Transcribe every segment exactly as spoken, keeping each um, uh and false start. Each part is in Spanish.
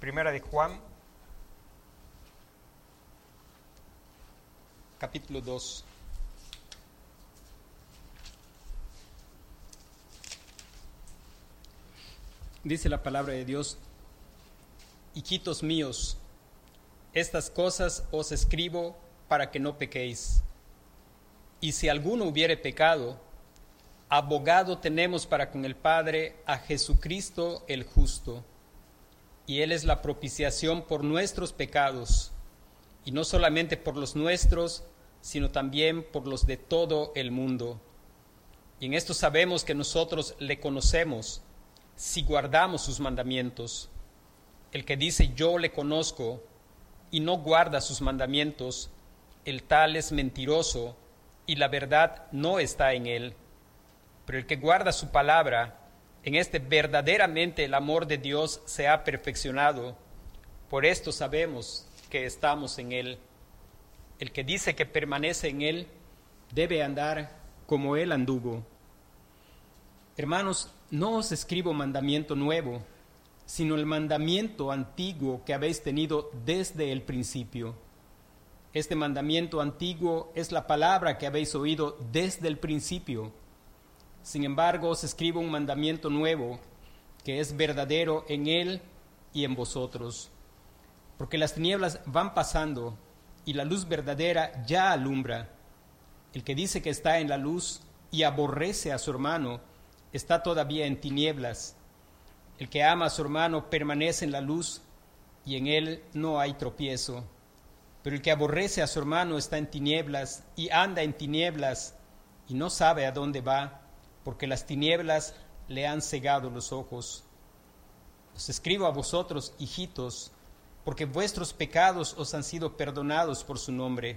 Primera de Juan, capítulo dos. Dice la palabra de Dios: hijitos míos, estas cosas os escribo para que no pequéis. Y si alguno hubiere pecado, abogado tenemos para con el Padre a Jesucristo el justo. Y Él es la propiciación por nuestros pecados, y no solamente por los nuestros, sino también por los de todo el mundo. Y en esto sabemos que nosotros le conocemos, si guardamos sus mandamientos. El que dice yo le conozco y no guarda sus mandamientos, el tal es mentiroso y la verdad no está en él. Pero el que guarda su palabra, en este verdaderamente el amor de Dios se ha perfeccionado. Por esto sabemos que estamos en él. El que dice que permanece en él debe andar como él anduvo. Hermanos, no os escribo mandamiento nuevo, sino el mandamiento antiguo que habéis tenido desde el principio. Este mandamiento antiguo es la palabra que habéis oído desde el principio. Sin embargo, os escribo un mandamiento nuevo, que es verdadero en él y en vosotros. Porque las tinieblas van pasando, y la luz verdadera ya alumbra. El que dice que está en la luz y aborrece a su hermano, está todavía en tinieblas. El que ama a su hermano permanece en la luz, y en él no hay tropiezo. Pero el que aborrece a su hermano está en tinieblas, y anda en tinieblas, y no sabe a dónde va, porque las tinieblas le han cegado los ojos. Os escribo a vosotros, hijitos, porque vuestros pecados os han sido perdonados por su nombre.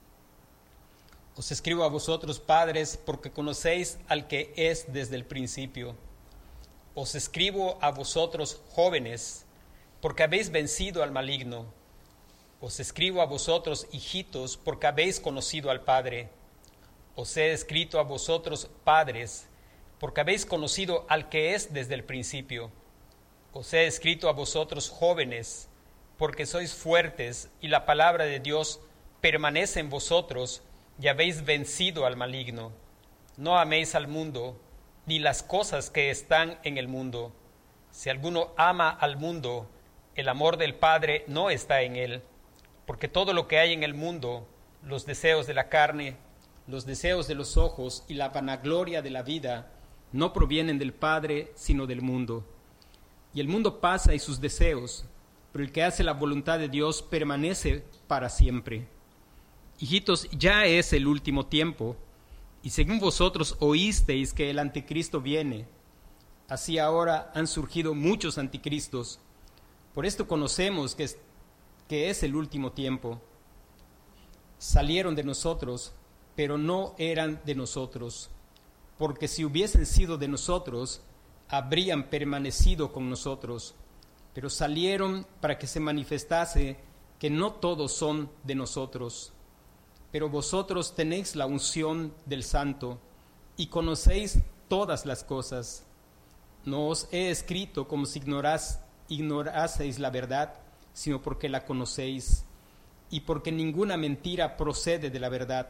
Os escribo a vosotros, padres, porque conocéis al que es desde el principio. Os escribo a vosotros, jóvenes, porque habéis vencido al maligno. Os escribo a vosotros, hijitos, porque habéis conocido al Padre. Os he escrito a vosotros, padres, porque habéis conocido al que es desde el principio. Os he escrito a vosotros, jóvenes, porque sois fuertes y la palabra de Dios permanece en vosotros, y habéis vencido al maligno. No améis al mundo, ni las cosas que están en el mundo. Si alguno ama al mundo, el amor del Padre no está en él, porque todo lo que hay en el mundo, los deseos de la carne, los deseos de los ojos y la vanagloria de la vida, no provienen del Padre, sino del mundo. Y el mundo pasa y sus deseos, pero el que hace la voluntad de Dios permanece para siempre. Hijitos, ya es el último tiempo, y según vosotros oísteis que el anticristo viene, así ahora han surgido muchos anticristos. Por esto conocemos que es, que es el último tiempo. Salieron de nosotros, pero no eran de nosotros, porque si hubiesen sido de nosotros, habrían permanecido con nosotros. Pero salieron para que se manifestase que no todos son de nosotros. Pero vosotros tenéis la unción del Santo y conocéis todas las cosas. No os he escrito como si ignorás, ignoraseis la verdad, sino porque la conocéis, y porque ninguna mentira procede de la verdad.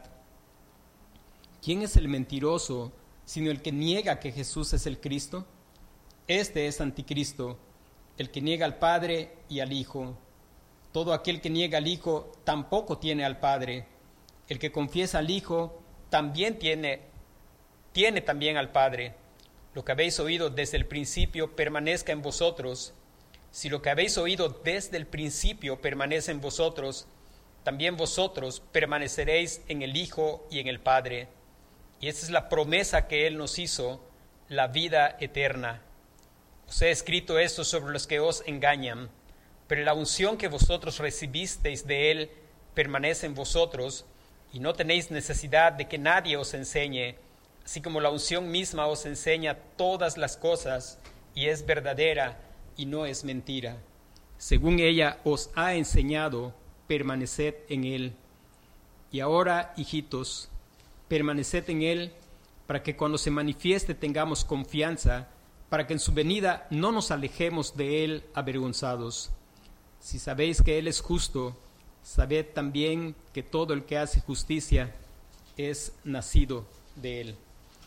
¿Quién es el mentiroso, sino el que niega que Jesús es el Cristo? Este es anticristo, el que niega al Padre y al Hijo. Todo aquel que niega al Hijo tampoco tiene al Padre. El que confiesa al Hijo también tiene, tiene también al Padre. Lo que habéis oído desde el principio permanezca en vosotros. Si lo que habéis oído desde el principio permanece en vosotros, también vosotros permaneceréis en el Hijo y en el Padre. Y esa es la promesa que Él nos hizo, la vida eterna. Os he escrito esto sobre los que os engañan, pero la unción que vosotros recibisteis de Él permanece en vosotros, y no tenéis necesidad de que nadie os enseñe, así como la unción misma os enseña todas las cosas, y es verdadera y no es mentira. Según ella os ha enseñado, permaneced en Él. Y ahora, hijitos, permaneced en Él, para que cuando se manifieste tengamos confianza, para que en su venida no nos alejemos de Él avergonzados. si sabéis que Él es justo, sabed también que todo el que hace justicia es nacido de Él.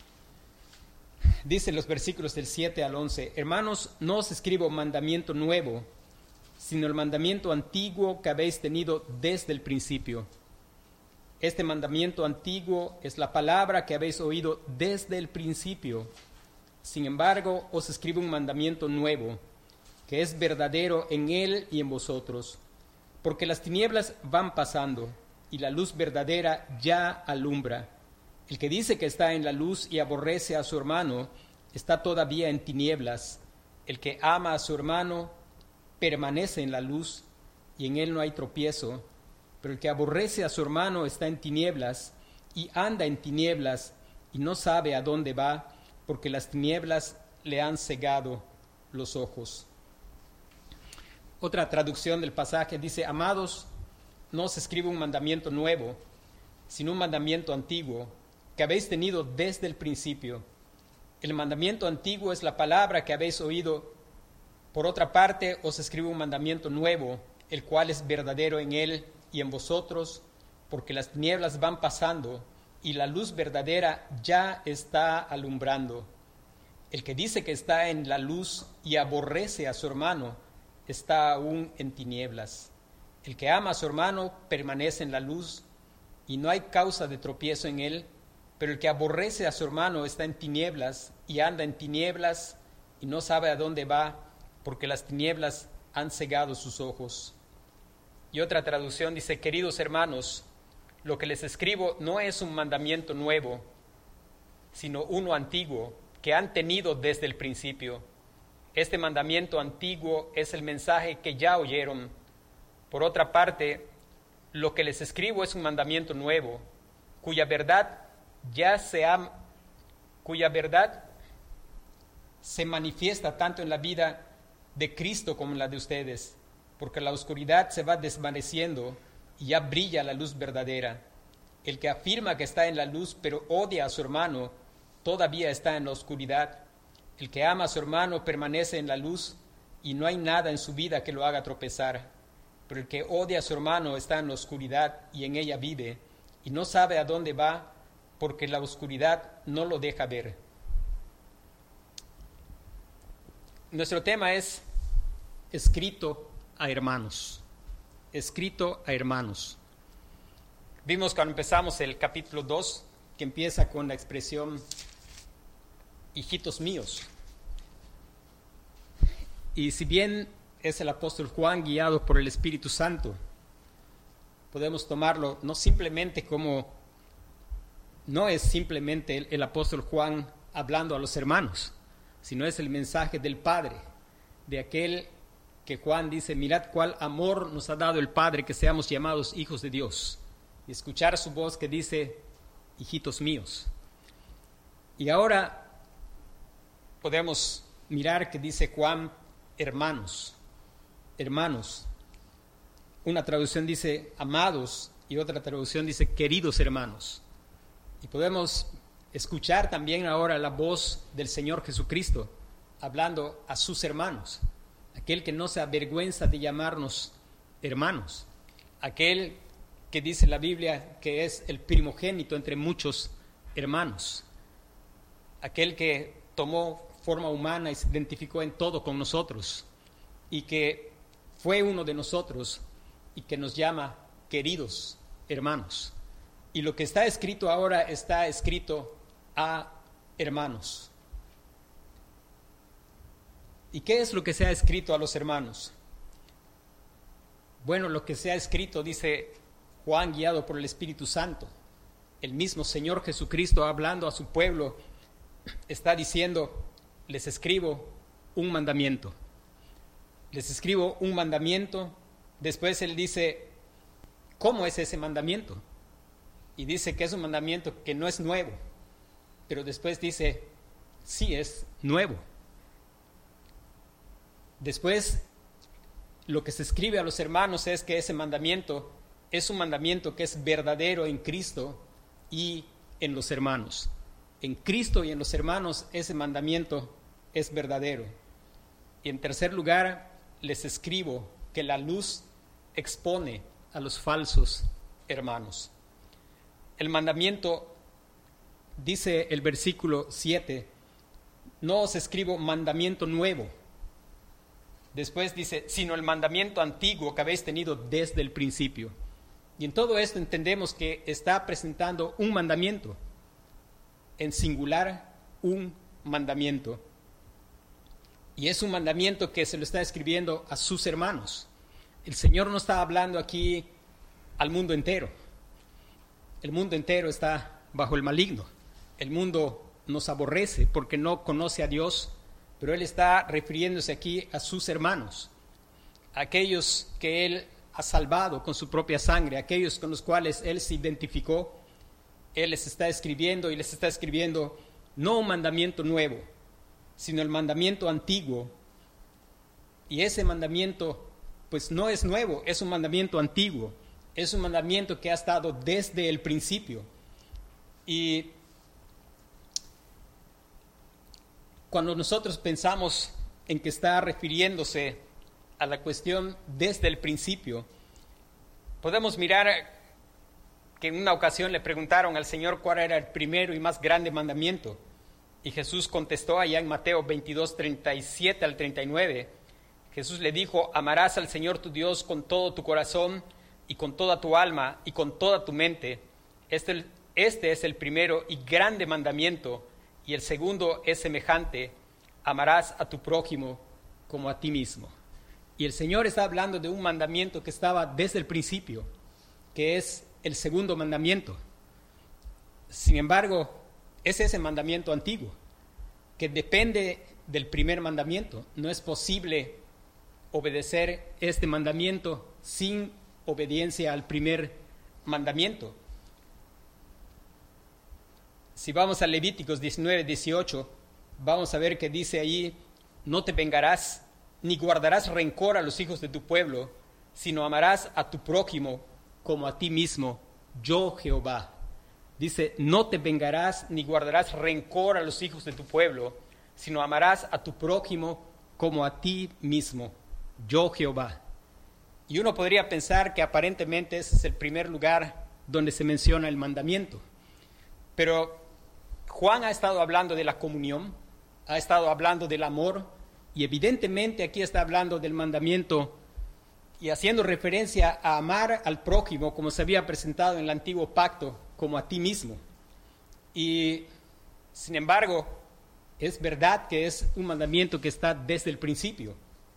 Dice los versículos del siete al once, hermanos, no os escribo mandamiento nuevo, sino el mandamiento antiguo que habéis tenido desde el principio. Este mandamiento antiguo es la palabra que habéis oído desde el principio. Sin embargo, os escribo un mandamiento nuevo, que es verdadero en Él y en vosotros, porque las tinieblas van pasando y la luz verdadera ya alumbra. El que dice que está en la luz y aborrece a su hermano, está todavía en tinieblas. El que ama a su hermano permanece en la luz y en él no hay tropiezo. Pero el que aborrece a su hermano está en tinieblas y anda en tinieblas y no sabe a dónde va, porque las tinieblas le han cegado los ojos. Otra traducción del pasaje dice, amados, no os escribo un mandamiento nuevo, sino un mandamiento antiguo, que habéis tenido desde el principio. El mandamiento antiguo es la palabra que habéis oído. Por otra parte, os escribo un mandamiento nuevo, el cual es verdadero en Él y en vosotros, porque las tinieblas van pasando y la luz verdadera ya está alumbrando. El que dice que está en la luz y aborrece a su hermano, está aún en tinieblas. El que ama a su hermano permanece en la luz y no hay causa de tropiezo en él, pero el que aborrece a su hermano está en tinieblas y anda en tinieblas y no sabe a dónde va, porque las tinieblas han cegado sus ojos. Y otra traducción dice, queridos hermanos, lo que les escribo no es un mandamiento nuevo, sino uno antiguo, que han tenido desde el principio. Este mandamiento antiguo es el mensaje que ya oyeron. Por otra parte, lo que les escribo es un mandamiento nuevo, cuya verdad ya se ha, cuya verdad se manifiesta tanto en la vida de Cristo como en la de ustedes, porque la oscuridad se va desvaneciendo y ya brilla la luz verdadera. El que afirma que está en la luz pero odia a su hermano, todavía está en la oscuridad. El que ama a su hermano permanece en la luz y no hay nada en su vida que lo haga tropezar. Pero el que odia a su hermano está en la oscuridad y en ella vive y no sabe a dónde va porque la oscuridad no lo deja ver. Nuestro tema es escrito a hermanos. Escrito a hermanos. Vimos cuando empezamos el capítulo dos que empieza con la expresión hijitos míos. Y si bien es el apóstol Juan guiado por el Espíritu Santo, podemos tomarlo no simplemente como, no es simplemente el, el apóstol Juan hablando a los hermanos, sino es el mensaje del Padre, de aquel que Juan dice, mirad cuál amor nos ha dado el Padre, que seamos llamados hijos de Dios. Y escuchar su voz que dice, hijitos míos. Y ahora podemos mirar que dice Juan, hermanos, hermanos. Una traducción dice amados y otra traducción dice queridos hermanos. Y podemos escuchar también ahora la voz del Señor Jesucristo hablando a sus hermanos, aquel que no se avergüenza de llamarnos hermanos, aquel que dice la Biblia que es el primogénito entre muchos hermanos, aquel que tomó forma humana y se identificó en todo con nosotros y que fue uno de nosotros y que nos llama queridos hermanos. Y lo que está escrito ahora está escrito a hermanos. ¿Y qué es lo que se ha escrito a los hermanos? Bueno, lo que se ha escrito, dice Juan, guiado por el Espíritu Santo, el mismo Señor Jesucristo hablando a su pueblo, está diciendo, les escribo un mandamiento. Les escribo un mandamiento. Después él dice, ¿cómo es ese mandamiento? Y dice que es un mandamiento que no es nuevo. Pero después dice, sí es nuevo. Después, lo que se escribe a los hermanos es que ese mandamiento es un mandamiento que es verdadero en Cristo y en los hermanos. En Cristo y en los hermanos ese mandamiento es verdadero. Y en tercer lugar, les escribo que la luz expone a los falsos hermanos. El mandamiento, dice el versículo siete, no os escribo mandamiento nuevo. Después dice, sino el mandamiento antiguo que habéis tenido desde el principio. Y en todo esto entendemos que está presentando un mandamiento, en singular, un mandamiento. Y es un mandamiento que se lo está escribiendo a sus hermanos. El Señor no está hablando aquí al mundo entero. El mundo entero está bajo el maligno. El mundo nos aborrece porque no conoce a Dios, pero Él está refiriéndose aquí a sus hermanos, a aquellos que Él ha salvado con su propia sangre, aquellos con los cuales Él se identificó. Él les está escribiendo y les está escribiendo no un mandamiento nuevo, sino el mandamiento antiguo. Y ese mandamiento pues no es nuevo, es un mandamiento antiguo, es un mandamiento que ha estado desde el principio. Y cuando nosotros pensamos en que está refiriéndose a la cuestión desde el principio, podemos mirar que en una ocasión le preguntaron al Señor cuál era el primero y más grande mandamiento. Y Jesús contestó allá en Mateo veintidós, treinta y siete al treinta y nueve. Jesús le dijo, amarás al Señor tu Dios con todo tu corazón y con toda tu alma y con toda tu mente. Este, este es el primero y grande mandamiento. Y el segundo es semejante, amarás a tu prójimo como a ti mismo. Y el Señor está hablando de un mandamiento que estaba desde el principio, que es el segundo mandamiento. Sin embargo, es ese mandamiento antiguo, que depende del primer mandamiento. No es posible obedecer este mandamiento sin obediencia al primer mandamiento. Si vamos a Levíticos diecinueve, dieciocho, vamos a ver que dice ahí, no te vengarás ni guardarás rencor a los hijos de tu pueblo, sino amarás a tu prójimo como a ti mismo, yo Jehová. Dice, no te vengarás ni guardarás rencor a los hijos de tu pueblo, sino amarás a tu prójimo como a ti mismo, yo Jehová. Y uno podría pensar que aparentemente ese es el primer lugar donde se menciona el mandamiento. Pero Juan ha estado hablando de la comunión, ha estado hablando del amor, y evidentemente aquí está hablando del mandamiento y haciendo referencia a amar al prójimo como se había presentado en el antiguo pacto, como a ti mismo. Y sin embargo, es verdad que es un mandamiento que está desde el principio.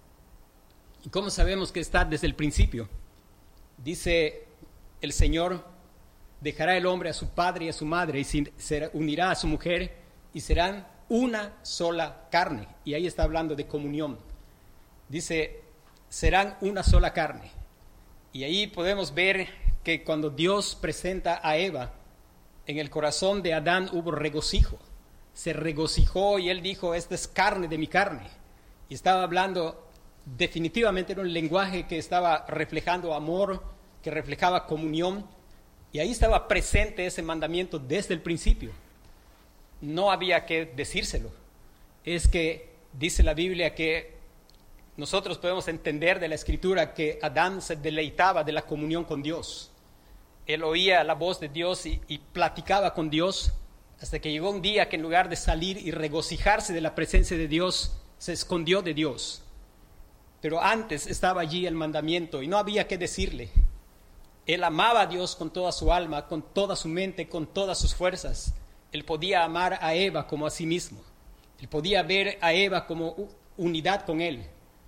¿Y cómo sabemos que está desde el principio? Dice el Señor, dejará el hombre a su padre y a su madre y se unirá a su mujer y serán una sola carne. Y ahí está hablando de comunión. Dice, serán una sola carne. Y ahí podemos ver que cuando Dios presenta a Eva, en el corazón de Adán hubo regocijo. Se regocijó y él dijo, esta es carne de mi carne. Y estaba hablando, definitivamente era un lenguaje que estaba reflejando amor, que reflejaba comunión. Y ahí estaba presente ese mandamiento desde el principio. No había que decírselo. Es que dice la Biblia que nosotros podemos entender de la Escritura que Adán se deleitaba de la comunión con Dios. Él oía la voz de Dios y, y platicaba con Dios hasta que llegó un día que en lugar de salir y regocijarse de la presencia de Dios, se escondió de Dios. Pero antes estaba allí el mandamiento y no había que decirle. Él amaba a Dios con toda su alma, con toda su mente, con todas sus fuerzas. Él podía amar a Eva como a sí mismo. Él podía ver a Eva como unidad con él.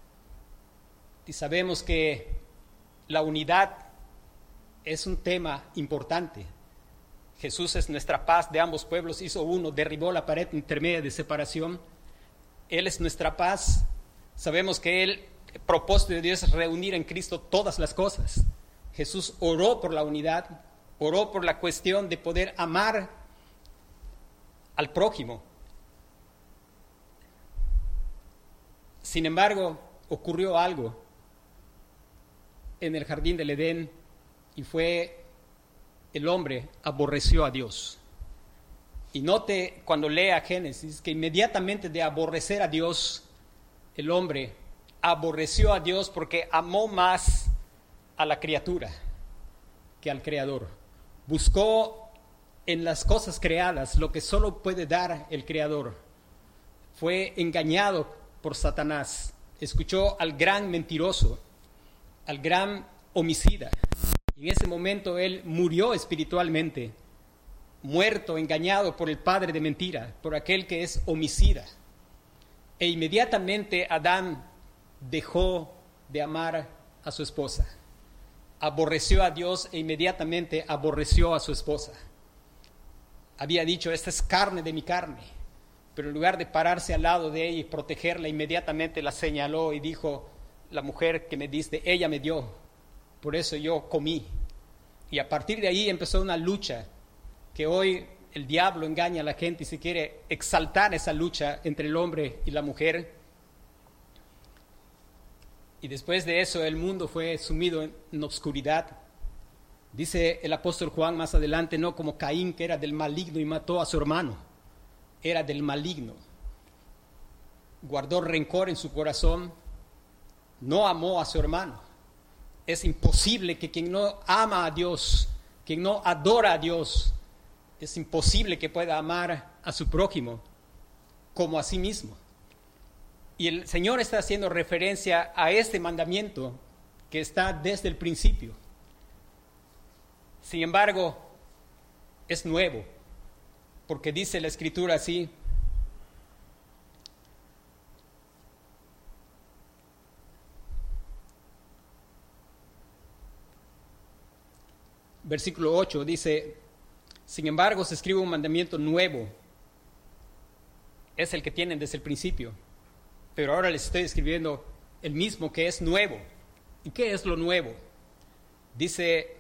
Y sabemos que la unidad es un tema importante. Jesús es nuestra paz de ambos pueblos, hizo uno, derribó la pared intermedia de separación. Él es nuestra paz. Sabemos que Él, el propósito de Dios es reunir en Cristo todas las cosas. Jesús oró por la unidad, oró por la cuestión de poder amar al prójimo. Sin embargo, ocurrió algo en el jardín del Edén y fue el hombre aborreció a Dios. Y note cuando lea Génesis que inmediatamente de aborrecer a Dios, el hombre aborreció a Dios porque amó más a la criatura que al Creador. Buscó en las cosas creadas lo que solo puede dar el Creador. Fue engañado por Satanás. Escuchó al gran mentiroso, al gran homicida. Y en ese momento él murió espiritualmente, muerto, engañado por el padre de mentira, por aquel que es homicida. E inmediatamente Adán dejó de amar a su esposa. Aborreció a Dios e inmediatamente aborreció a su esposa. Había dicho, esta es carne de mi carne. Pero en lugar de pararse al lado de ella y protegerla, inmediatamente la señaló y dijo, la mujer que me diste, ella me dio, por eso yo comí. Y a partir de ahí empezó una lucha que hoy el diablo engaña a la gente y se quiere exaltar esa lucha entre el hombre y la mujer. Y después de eso el mundo fue sumido en, en obscuridad. Dice el apóstol Juan más adelante, no como Caín, que era del maligno y mató a su hermano. Era del maligno. Guardó rencor en su corazón. No amó a su hermano. Es imposible que quien no ama a Dios, quien no adora a Dios, es imposible que pueda amar a su prójimo como a sí mismo. Y el Señor está haciendo referencia a este mandamiento que está desde el principio. Sin embargo, es nuevo, porque dice la Escritura así: versículo ocho dice, sin embargo se escribe un mandamiento nuevo, es el que tienen desde el principio, pero ahora les estoy escribiendo el mismo que es nuevo. ¿Y qué es lo nuevo? Dice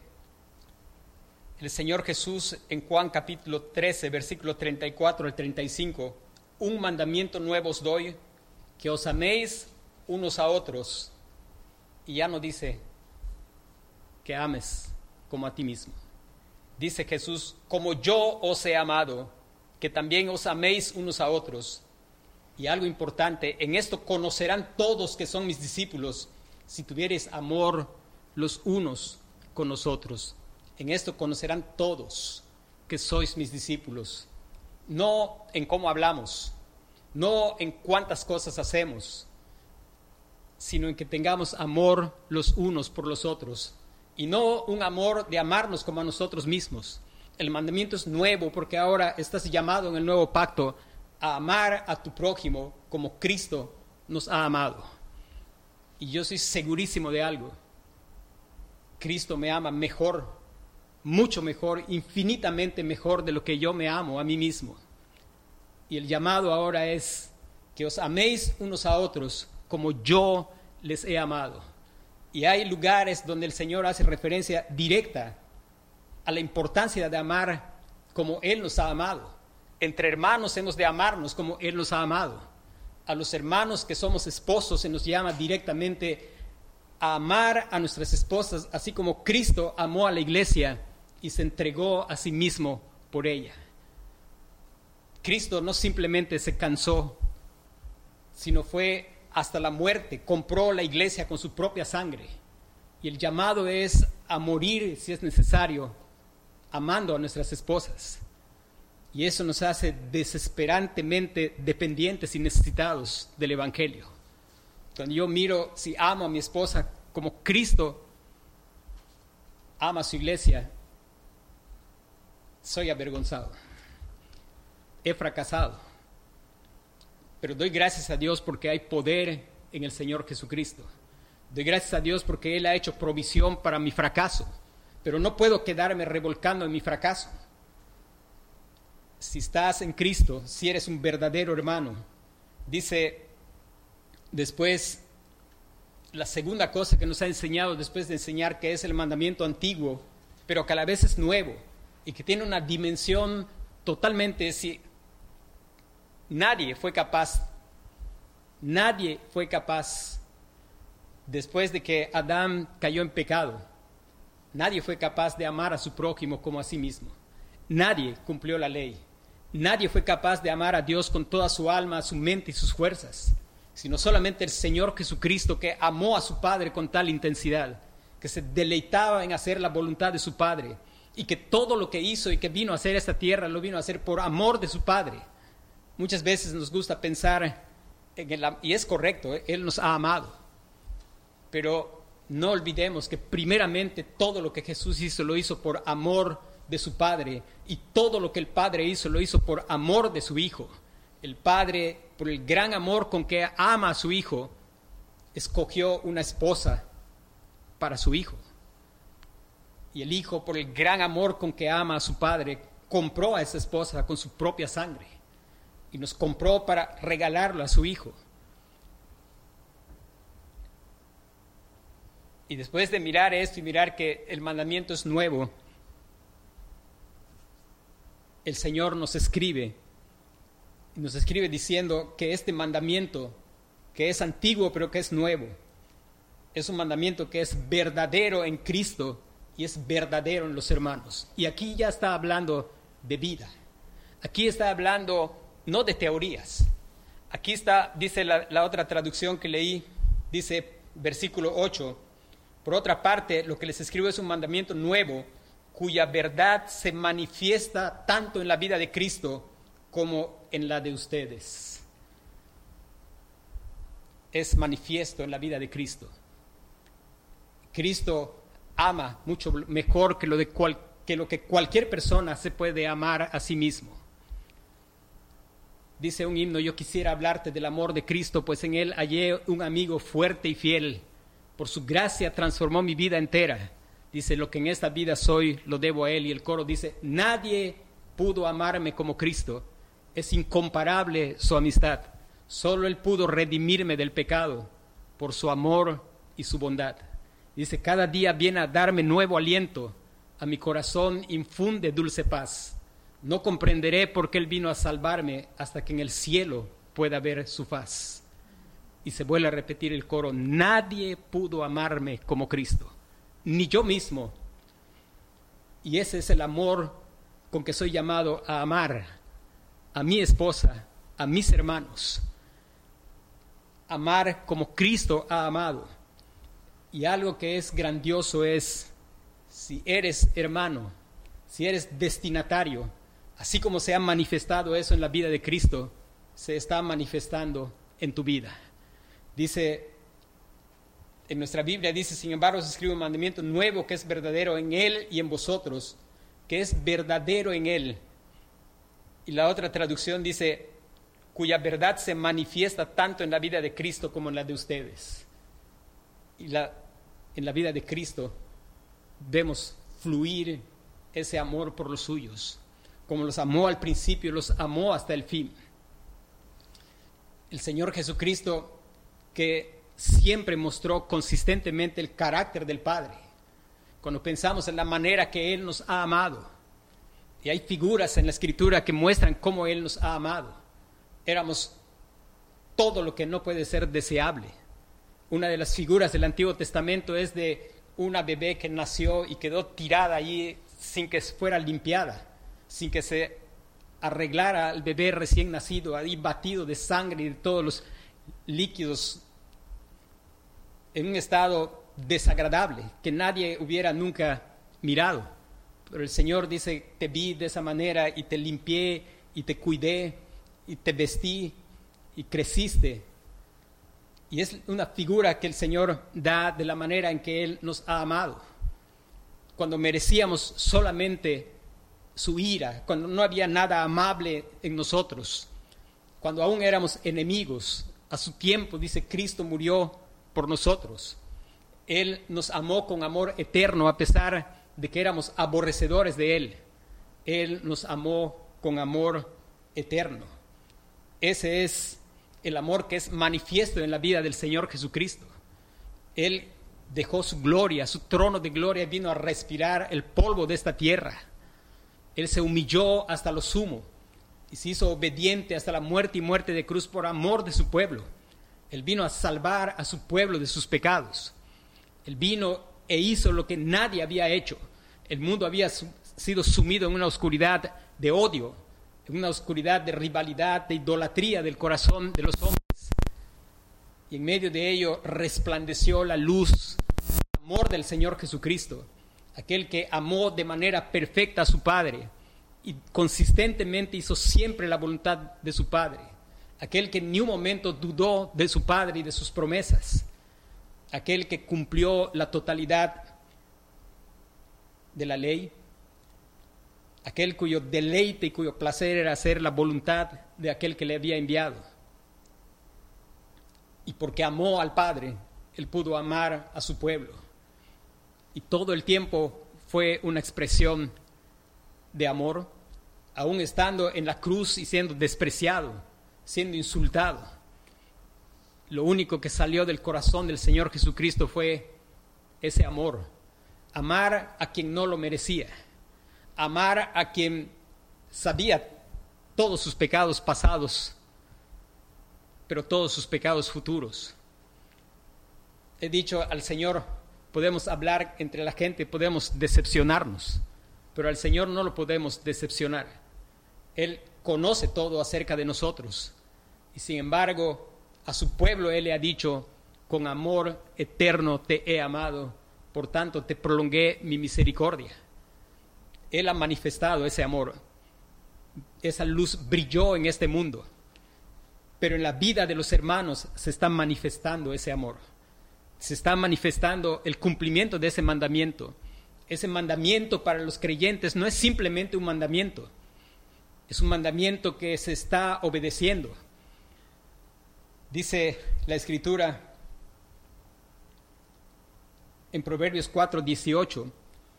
el Señor Jesús en Juan capítulo trece, versículo treinta y cuatro al treinta y cinco, un mandamiento nuevo os doy, que os améis unos a otros. Y ya no dice que ames como a ti mismo. Dice Jesús, como yo os he amado, que también os améis unos a otros. Y algo importante, en esto conocerán todos que son mis discípulos, si tuviereis amor los unos con los otros. En esto conocerán todos que sois mis discípulos. No en cómo hablamos, no en cuántas cosas hacemos, sino en que tengamos amor los unos por los otros. Y no un amor de amarnos como a nosotros mismos. El mandamiento es nuevo porque ahora estás llamado en el nuevo pacto a amar a tu prójimo como Cristo nos ha amado. Y yo soy segurísimo de algo. Cristo me ama mejor, mucho mejor, infinitamente mejor de lo que yo me amo a mí mismo. Y el llamado ahora es que os améis unos a otros como yo les he amado. Y hay lugares donde el Señor hace referencia directa a la importancia de amar como Él nos ha amado. Entre hermanos hemos de amarnos como Él nos ha amado. A los hermanos que somos esposos se nos llama directamente a amar a nuestras esposas, así como Cristo amó a la iglesia y se entregó a sí mismo por ella. Cristo no simplemente se cansó, sino fue hasta la muerte, compró la iglesia con su propia sangre. Y el llamado es a morir, si es necesario, amando a nuestras esposas. Y eso nos hace desesperantemente dependientes y necesitados del Evangelio. Cuando yo miro si amo a mi esposa como Cristo ama a su iglesia, soy avergonzado. He fracasado. Pero doy gracias a Dios porque hay poder en el Señor Jesucristo. Doy gracias a Dios porque Él ha hecho provisión para mi fracaso. Pero no puedo quedarme revolcando en mi fracaso. Si estás en Cristo, si eres un verdadero hermano, dice después, la segunda cosa que nos ha enseñado después de enseñar que es el mandamiento antiguo, pero que a la vez es nuevo y que tiene una dimensión totalmente... Si, Nadie fue capaz, nadie fue capaz, después de que Adán cayó en pecado, nadie fue capaz de amar a su prójimo como a sí mismo. Nadie cumplió la ley. Nadie fue capaz de amar a Dios con toda su alma, su mente y sus fuerzas. sino solamente el Señor Jesucristo, que amó a su Padre con tal intensidad, que se deleitaba en hacer la voluntad de su Padre, y que todo lo que hizo y que vino a hacer esta tierra, lo vino a hacer por amor de su Padre. Muchas veces nos gusta pensar, en el, y es correcto, ¿eh? Él nos ha amado, pero no olvidemos que primeramente todo lo que Jesús hizo, lo hizo por amor de su Padre, y todo lo que el Padre hizo, lo hizo por amor de su Hijo. El Padre, por el gran amor con que ama a su Hijo, escogió una esposa para su Hijo. Y el Hijo, por el gran amor con que ama a su Padre, compró a esa esposa con su propia sangre. Y nos compró para regalarlo a su Hijo. Y después de mirar esto y mirar que el mandamiento es nuevo, el Señor nos escribe. Nos escribe diciendo que este mandamiento, que es antiguo pero que es nuevo, es un mandamiento que es verdadero en Cristo y es verdadero en los hermanos. Y aquí ya está hablando de vida. Aquí está hablando no de teorías. Aquí está, dice la, la otra traducción que leí, dice versículo ocho, por otra parte, lo que les escribo es un mandamiento nuevo, cuya verdad se manifiesta tanto en la vida de Cristo como en la de ustedes. Es manifiesto en la vida de Cristo. Cristo ama mucho mejor que lo, de cual, que lo que cualquier persona se puede amar a sí mismo. Dice un himno, yo quisiera hablarte del amor de Cristo, pues en él hallé un amigo fuerte y fiel. Por su gracia transformó mi vida entera. Dice, lo que en esta vida soy, lo debo a él. Y el coro dice, nadie pudo amarme como Cristo. Es incomparable su amistad. Solo él pudo redimirme del pecado por su amor y su bondad. Dice, cada día viene a darme nuevo aliento. A mi corazón infunde dulce paz. No comprenderé por qué él vino a salvarme hasta que en el cielo pueda ver su faz. Y se vuelve a repetir el coro, nadie pudo amarme como Cristo, ni yo mismo. Y ese es el amor con que soy llamado a amar a mi esposa, a mis hermanos. Amar como Cristo ha amado. Y algo que es grandioso es, si eres hermano, si eres destinatario, así como se ha manifestado eso en la vida de Cristo, se está manifestando en tu vida. Dice, en nuestra Biblia dice, sin embargo, se escribe un mandamiento nuevo que es verdadero en Él y en vosotros, que es verdadero en Él. Y la otra traducción dice, cuya verdad se manifiesta tanto en la vida de Cristo como en la de ustedes. Y la, en la vida de Cristo vemos fluir ese amor por los suyos, como los amó al principio, los amó hasta el fin. El Señor Jesucristo, que siempre mostró consistentemente el carácter del Padre, cuando pensamos en la manera que Él nos ha amado, y hay figuras en la Escritura que muestran cómo Él nos ha amado. Éramos todo lo que no puede ser deseable. Una de las figuras del Antiguo Testamento es de una bebé que nació y quedó tirada allí sin que fuera limpiada, sin que se arreglara el bebé recién nacido, ahí batido de sangre y de todos los líquidos, en un estado desagradable que nadie hubiera nunca mirado. Pero el Señor dice, te vi de esa manera y te limpié y te cuidé y te vestí y creciste. Y es una figura que el Señor da de la manera en que Él nos ha amado. Cuando merecíamos solamente su ira, cuando no había nada amable en nosotros, cuando aún éramos enemigos, a su tiempo, dice, Cristo murió por nosotros. Él nos amó con amor eterno a pesar de que éramos aborrecedores de Él. Él nos amó con amor eterno. Ese es el amor que es manifiesto en la vida del Señor Jesucristo. Él dejó su gloria, su trono de gloria, vino a respirar el polvo de esta tierra. Él se humilló hasta lo sumo y se hizo obediente hasta la muerte y muerte de cruz por amor de su pueblo. Él vino a salvar a su pueblo de sus pecados. Él vino e hizo lo que nadie había hecho. El mundo había su- sido sumido en una oscuridad de odio, en una oscuridad de rivalidad, de idolatría del corazón de los hombres. y en medio de ello resplandeció la luz, el amor del Señor Jesucristo, aquel que amó de manera perfecta a su Padre y consistentemente hizo siempre la voluntad de su Padre, aquel que en ni un momento dudó de su Padre y de sus promesas, aquel que cumplió la totalidad de la ley, aquel cuyo deleite y cuyo placer era hacer la voluntad de aquel que le había enviado. Y porque amó al Padre, él pudo amar a su pueblo. Y todo el tiempo fue una expresión de amor, aún estando en la cruz y siendo despreciado, siendo insultado. Lo único que salió del corazón del Señor Jesucristo fue ese amor. Amar a quien no lo merecía. Amar a quien sabía todos sus pecados pasados, pero todos sus pecados futuros. He dicho al Señor, podemos hablar entre la gente, podemos decepcionarnos, pero al Señor no lo podemos decepcionar. Él conoce todo acerca de nosotros y sin embargo a su pueblo Él le ha dicho, con amor eterno te he amado, por tanto te prolongué mi misericordia. Él ha manifestado ese amor. Esa luz brilló en este mundo, pero en la vida de los hermanos se está manifestando ese amor. Se está manifestando el cumplimiento de ese mandamiento. Ese mandamiento para los creyentes no es simplemente un mandamiento, es un mandamiento que se está obedeciendo. Dice la Escritura en Proverbios cuatro dieciocho,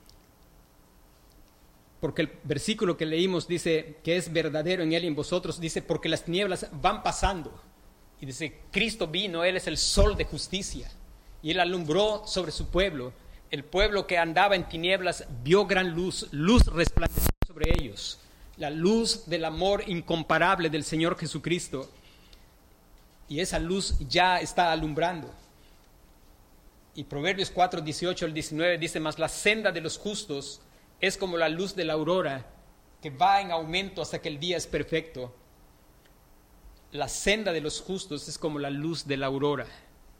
porque el versículo que leímos dice que es verdadero en él y en vosotros, dice, porque las tinieblas van pasando. Y dice, Cristo vino, Él es el sol de justicia, y Él alumbró sobre su pueblo. El pueblo que andaba en tinieblas vio gran luz, luz resplandeció sobre ellos, la luz del amor incomparable del Señor Jesucristo. Y esa luz ya está alumbrando. Y Proverbios cuatro dieciocho al diecinueve dice, mas la senda de los justos es como la luz de la aurora, que va en aumento hasta que el día es perfecto. La senda de los justos es como la luz de la aurora.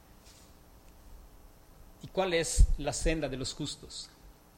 ¿Y cuál es la senda de los justos?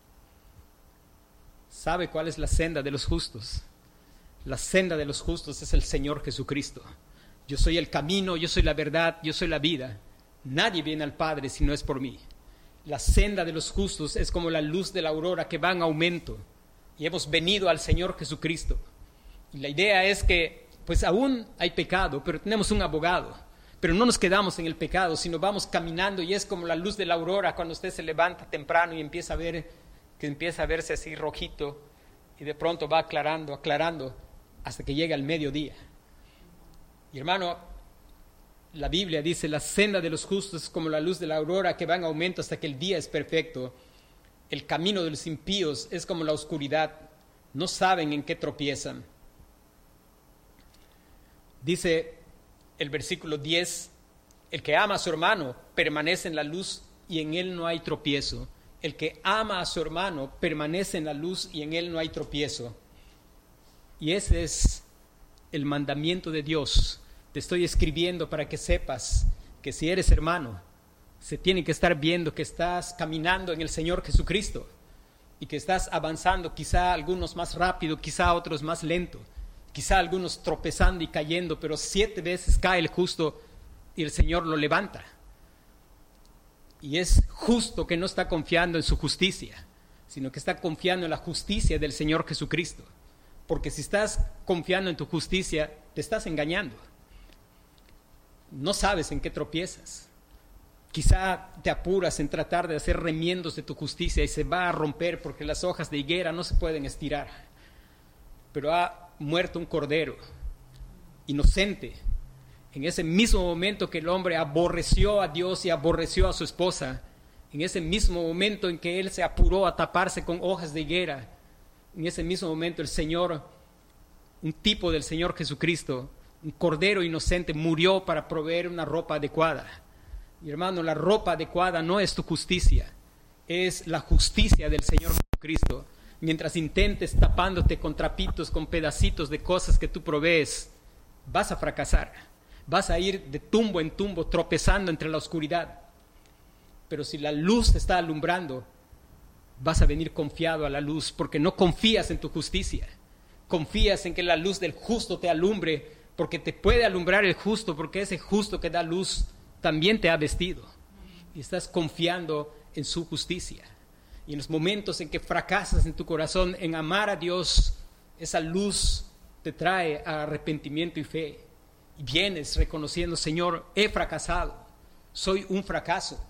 ¿Sabe cuál es la senda de los justos? La senda de los justos es el Señor Jesucristo. Yo soy el camino, yo soy la verdad, yo soy la vida. Nadie viene al Padre si no es por mí. La senda de los justos es como la luz de la aurora que va en aumento. Y hemos venido al Señor Jesucristo. Y la idea es que, pues aún hay pecado, pero tenemos un abogado. Pero no nos quedamos en el pecado, sino vamos caminando y es como la luz de la aurora cuando usted se levanta temprano y empieza a ver, que empieza a verse así rojito y de pronto va aclarando, aclarando hasta que llega el mediodía. Y hermano, la Biblia dice, la senda de los justos es como la luz de la aurora que va en aumento hasta que el día es perfecto. El camino de los impíos es como la oscuridad, no saben en qué tropiezan. Dice el versículo diez, el que ama a su hermano permanece en la luz y en él no hay tropiezo. El que ama a su hermano permanece en la luz y en él no hay tropiezo. Y ese es el mandamiento de Dios. Te estoy escribiendo para que sepas que si eres hermano, se tiene que estar viendo que estás caminando en el Señor Jesucristo y que estás avanzando, quizá algunos más rápido, quizá otros más lento, quizá algunos tropezando y cayendo, pero siete veces cae el justo y el Señor lo levanta. Y es justo que no está confiando en su justicia, sino que está confiando en la justicia del Señor Jesucristo. Porque si estás confiando en tu justicia, te estás engañando. No sabes en qué tropiezas. Quizá te apuras en tratar de hacer remiendos de tu justicia y se va a romper porque las hojas de higuera no se pueden estirar. Pero ha muerto un cordero inocente. En ese mismo momento que el hombre aborreció a Dios y aborreció a su esposa, en ese mismo momento en que él se apuró a taparse con hojas de higuera, en ese mismo momento el Señor, un tipo del Señor Jesucristo, un cordero inocente, murió para proveer una ropa adecuada. Y hermano, la ropa adecuada no es tu justicia, es la justicia del Señor Jesucristo. Mientras intentes tapándote con trapitos, con pedacitos de cosas que tú provees, vas a fracasar. vas a ir de tumbo en tumbo tropezando entre la oscuridad. Pero si la luz te está alumbrando, vas a venir confiado a la luz, porque no confías en tu justicia. Confías en que la luz del justo te alumbre, porque te puede alumbrar el justo, porque ese justo que da luz también te ha vestido. Y estás confiando en su justicia. Y en los momentos en que fracasas en tu corazón en amar a Dios, esa luz te trae a arrepentimiento y fe. Y vienes reconociendo, Señor, he fracasado, soy un fracaso.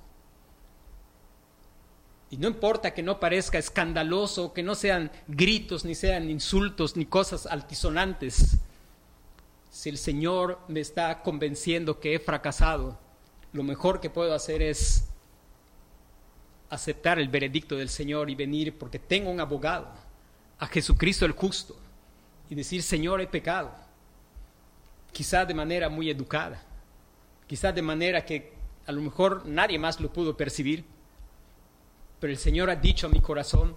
Y no importa que no parezca escandaloso, que no sean gritos, ni sean insultos, ni cosas altisonantes. Si el Señor me está convenciendo que he fracasado, lo mejor que puedo hacer es aceptar el veredicto del Señor y venir, porque tengo un abogado, a Jesucristo el justo, y decir, Señor, he pecado. Quizá de manera muy educada, quizá de manera que a lo mejor nadie más lo pudo percibir, pero el Señor ha dicho a mi corazón,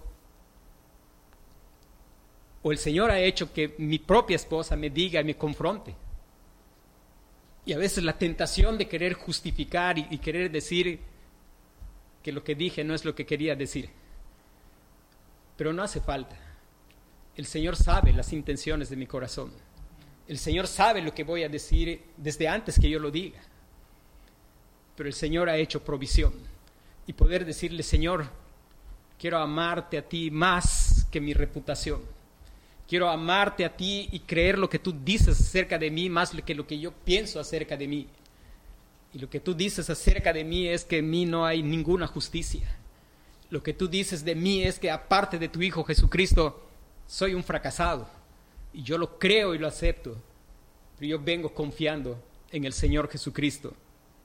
o el Señor ha hecho que mi propia esposa me diga y me confronte. Y a veces la tentación de querer justificar y, y querer decir que lo que dije no es lo que quería decir. Pero no hace falta. El Señor sabe las intenciones de mi corazón. El Señor sabe lo que voy a decir desde antes que yo lo diga. Pero el Señor ha hecho provisión. Y poder decirle, Señor, quiero amarte a ti más que mi reputación. Quiero amarte a ti y creer lo que tú dices acerca de mí más que lo que yo pienso acerca de mí. Y lo que tú dices acerca de mí es que en mí no hay ninguna justicia. Lo que tú dices de mí es que aparte de tu Hijo Jesucristo, soy un fracasado. Y yo lo creo y lo acepto. Pero yo vengo confiando en el Señor Jesucristo.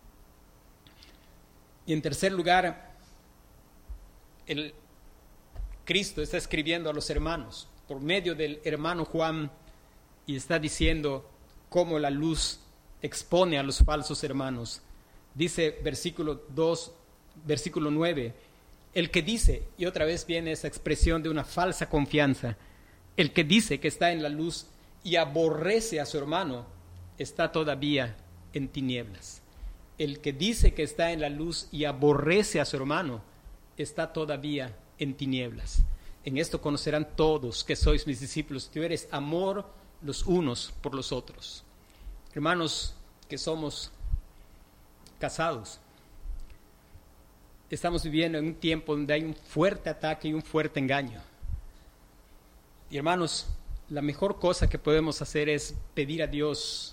Y en tercer lugar, el Cristo está escribiendo a los hermanos por medio del hermano Juan y está diciendo cómo la luz expone a los falsos hermanos. Dice versículo dos, versículo nueve, el que dice, y otra vez viene esa expresión de una falsa confianza, el que dice que está en la luz y aborrece a su hermano, está todavía en tinieblas. El que dice que está en la luz y aborrece a su hermano, está todavía en tinieblas. En esto conocerán todos que sois mis discípulos, que eres amor los unos por los otros. Hermanos que somos casados, estamos viviendo en un tiempo donde hay un fuerte ataque y un fuerte engaño. Y hermanos, la mejor cosa que podemos hacer es pedir a Dios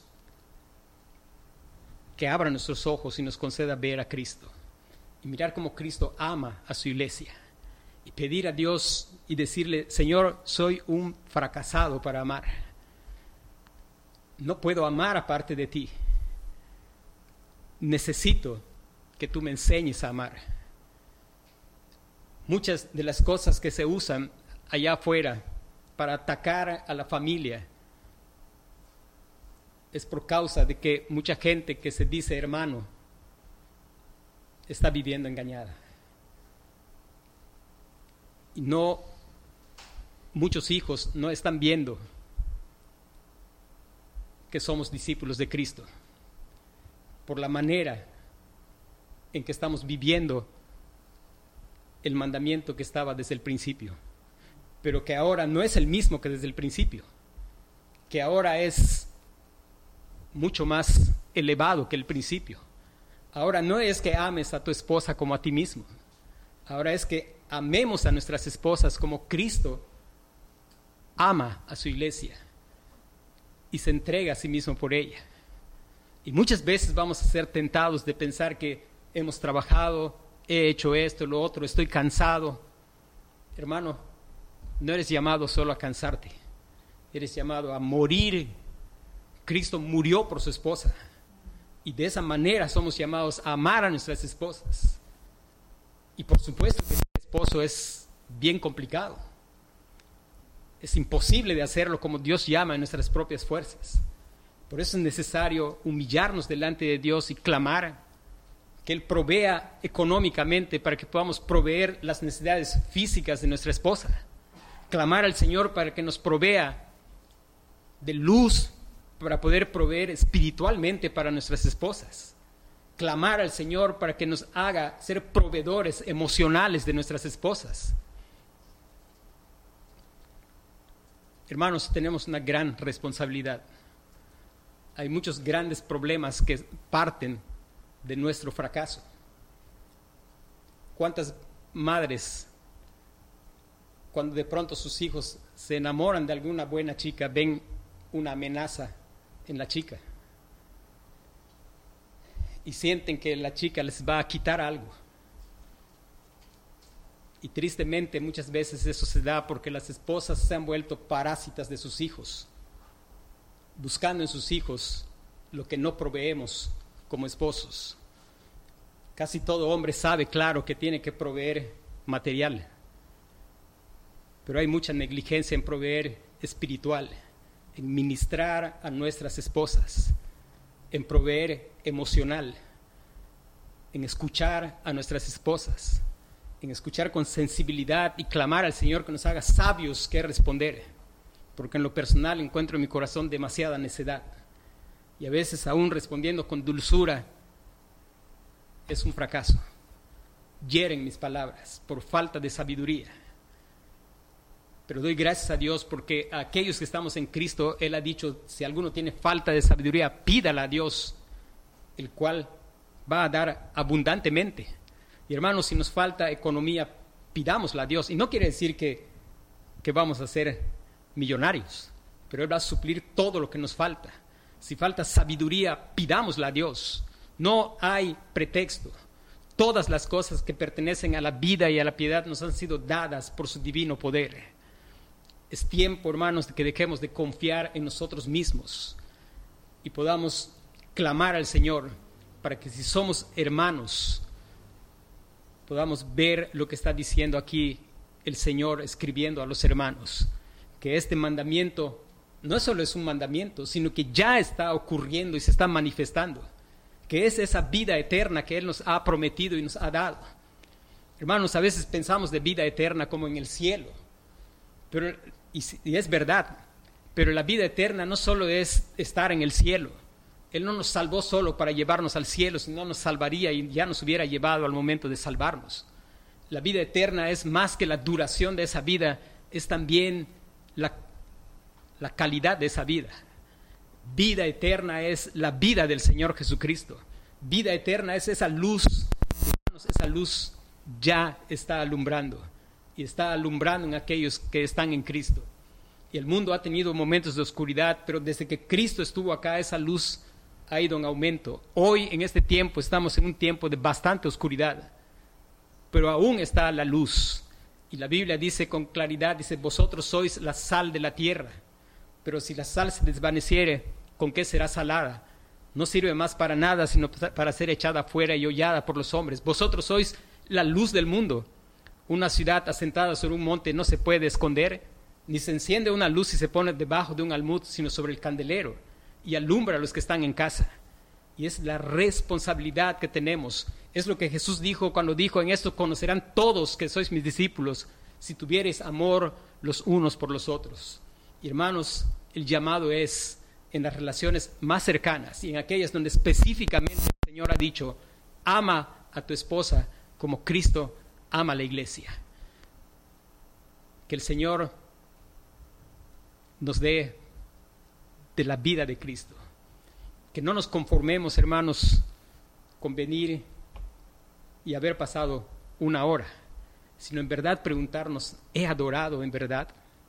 que abra nuestros ojos y nos conceda ver a Cristo y mirar cómo Cristo ama a su iglesia y pedir a Dios y decirle, Señor, soy un fracasado para amar. No puedo amar aparte de ti. Necesito que tú me enseñes a amar. Muchas de las cosas que se usan allá afuera para atacar a la familia es por causa de que mucha gente que se dice hermano está viviendo engañada. Y no, muchos hijos no están viendo que somos discípulos de Cristo por la manera en que estamos viviendo el mandamiento que estaba desde el principio, pero que ahora no es el mismo que desde el principio, que ahora es mucho más elevado que el principio. Ahora no es que ames a tu esposa como a ti mismo, ahora es que amemos a nuestras esposas como Cristo ama a su iglesia y se entrega a sí mismo por ella. Y muchas veces vamos a ser tentados de pensar que hemos trabajado, he hecho esto, lo otro, estoy cansado. Hermano, no eres llamado solo a cansarte, eres llamado a morir. Cristo murió por su esposa y de esa manera somos llamados a amar a nuestras esposas. Y por supuesto que ser esposo es bien complicado. Es imposible de hacerlo como Dios llama en nuestras propias fuerzas. Por eso es necesario humillarnos delante de Dios y clamar que Él provea económicamente para que podamos proveer las necesidades físicas de nuestra esposa. Clamar al Señor para que nos provea de luz para poder proveer espiritualmente para nuestras esposas. Clamar al Señor para que nos haga ser proveedores emocionales de nuestras esposas. Hermanos, tenemos una gran responsabilidad. Hay muchos grandes problemas que parten de nuestro fracaso. ¿Cuántas madres, cuando de pronto sus hijos se enamoran de alguna buena chica, ven una amenaza en la chica y sienten que la chica les va a quitar algo? Y tristemente muchas veces eso se da porque las esposas se han vuelto parásitas de sus hijos, buscando en sus hijos lo que no proveemos como esposos. Casi todo hombre sabe, claro, que tiene que proveer material, pero hay mucha negligencia en proveer espiritual, en ministrar a nuestras esposas, en proveer emocional, en escuchar a nuestras esposas, en escuchar con sensibilidad y clamar al Señor que nos haga sabios que responder, porque en lo personal encuentro en mi corazón demasiada necedad, y a veces aún respondiendo con dulzura es un fracaso. Hieren mis palabras por falta de sabiduría. Pero doy gracias a Dios porque a aquellos que estamos en Cristo, Él ha dicho, si alguno tiene falta de sabiduría, pídala a Dios, el cual va a dar abundantemente. Y hermanos, si nos falta economía, pidámosla a Dios. Y no quiere decir que, que vamos a ser millonarios, pero Él va a suplir todo lo que nos falta. Si falta sabiduría, pidámosla a Dios. No hay pretexto. Todas las cosas que pertenecen a la vida y a la piedad nos han sido dadas por su divino poder. Es tiempo, hermanos, de que dejemos de confiar en nosotros mismos y podamos clamar al Señor para que si somos hermanos, podamos ver lo que está diciendo aquí el Señor escribiendo a los hermanos, que este mandamiento no solo es un mandamiento, sino que ya está ocurriendo y se está manifestando, que es esa vida eterna que Él nos ha prometido y nos ha dado. Hermanos, a veces pensamos de vida eterna como en el cielo, pero, y, y es verdad, pero la vida eterna no solo es estar en el cielo. Él no nos salvó solo para llevarnos al cielo, sino nos salvaría y ya nos hubiera llevado al momento de salvarnos. La vida eterna es más que la duración de esa vida, es también la, la calidad de esa vida. Vida eterna es la vida del Señor Jesucristo. Vida eterna es esa luz, hermanos, esa luz ya está alumbrando y está alumbrando en aquellos que están en Cristo. Y el mundo ha tenido momentos de oscuridad, pero desde que Cristo estuvo acá, esa luz ha ido en aumento. Hoy, en este tiempo, estamos en un tiempo de bastante oscuridad, pero aún está la luz. Y la Biblia dice con claridad, dice, vosotros sois la sal de la tierra, pero si la sal se desvaneciere, ¿con qué será salada? No sirve más para nada, sino para ser echada fuera y hollada por los hombres. Vosotros sois la luz del mundo. Una ciudad asentada sobre un monte no se puede esconder, ni se enciende una luz y se pone debajo de un almud, sino sobre el candelero, y alumbra a los que están en casa. Y es la responsabilidad que tenemos. Es lo que Jesús dijo cuando dijo, en esto conocerán todos que sois mis discípulos, si tuviereis amor los unos por los otros. Y hermanos, el llamado es en las relaciones más cercanas y en aquellas donde específicamente el Señor ha dicho, ama a tu esposa como Cristo ama a la iglesia. Que el Señor nos dé de la vida de Cristo. Que no nos conformemos, hermanos, con venir y haber pasado una hora, sino en verdad preguntarnos, ¿he adorado en verdad?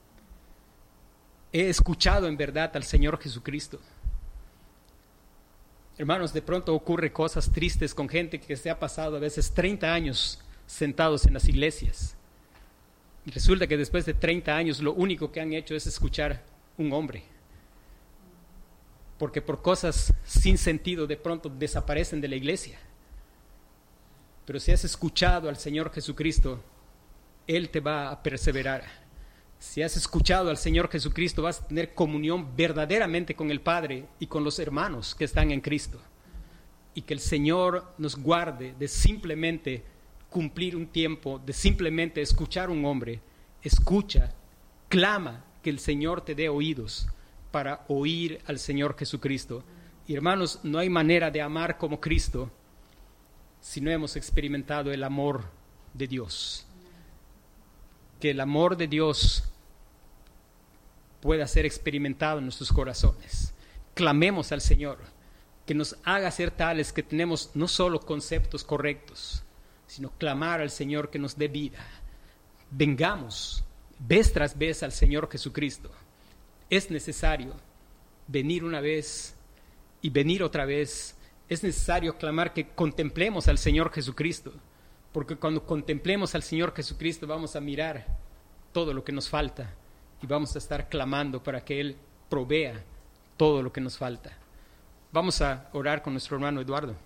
¿He escuchado en verdad al Señor Jesucristo? Hermanos, de pronto ocurre cosas tristes con gente que se ha pasado a veces treinta años sentados en las iglesias. Y resulta que después de treinta años lo único que han hecho es escuchar un hombre. Porque por cosas sin sentido de pronto desaparecen de la iglesia. Pero si has escuchado al Señor Jesucristo, Él te va a perseverar. Si has escuchado al Señor Jesucristo, vas a tener comunión verdaderamente con el Padre y con los hermanos que están en Cristo. Y que el Señor nos guarde de simplemente cumplir un tiempo, de simplemente escuchar un hombre. Escucha, clama que el Señor te dé oídos, para oír al Señor Jesucristo. Y hermanos, no hay manera de amar como Cristo si no hemos experimentado el amor de Dios. Que el amor de Dios pueda ser experimentado en nuestros corazones. Clamemos al Señor, que nos haga ser tales que tenemos no solo conceptos correctos, sino clamar al Señor que nos dé vida. Vengamos vez tras vez al Señor Jesucristo. Es necesario venir una vez y venir otra vez. Es necesario clamar que contemplemos al Señor Jesucristo, porque cuando contemplemos al Señor Jesucristo vamos a mirar todo lo que nos falta y vamos a estar clamando para que Él provea todo lo que nos falta. Vamos a orar con nuestro hermano Eduardo.